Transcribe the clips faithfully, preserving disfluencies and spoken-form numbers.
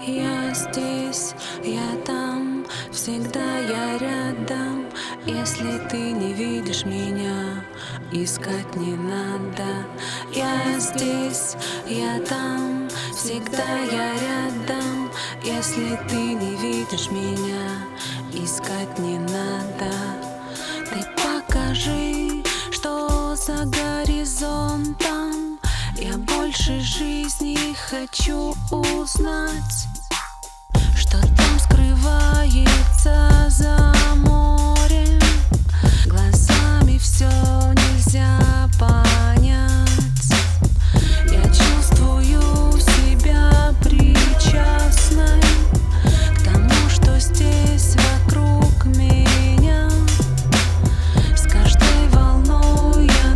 Я здесь, я там, всегда я рядом. Если ты не видишь меня, искать не надо. Я здесь, я там, всегда я рядом. Если ты не видишь меня, искать не надо. Ты покажи, что за горизонтом. Я больше жизни хочу узнать, что там скрывается за морем. Глазами все нельзя понять. Я чувствую себя причастной к тому, что здесь вокруг меня. С каждой волной я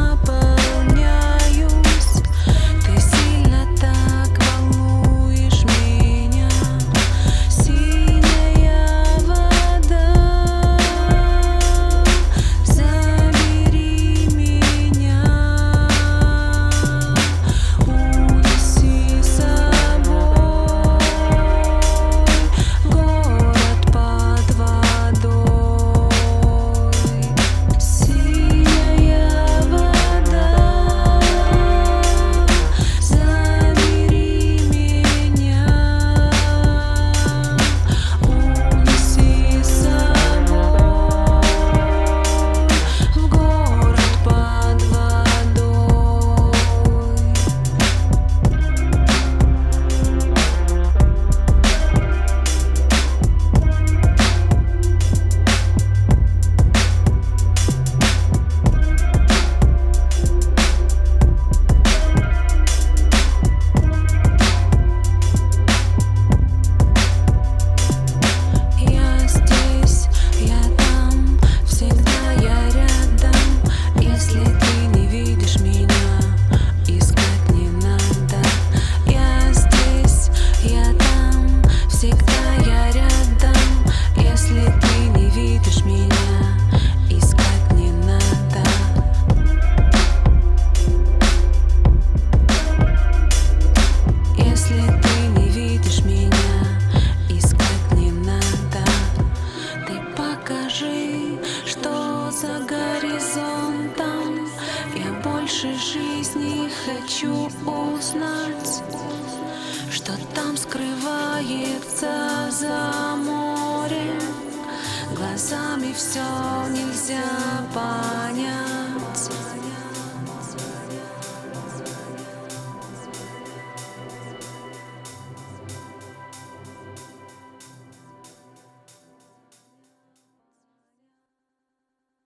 наполняюсь. Ты сильно так волнуешь меня. Синяя вода, забери меня, унеси с собой в город под водой. Синяя вода, забери меня, унеси с собой в город под водой. Я здесь, я там, всегда я рядом. Если ты не видишь меня, искать не надо. Я здесь, я там, всегда я рядом. Если ты не видишь меня, искать не надо. Если ты не видишь меня, искать не надо. Ты покажи, что за горизонтом. Я больше жизни хочу узнать, что там скрывается за морем. Глазами все нельзя понять.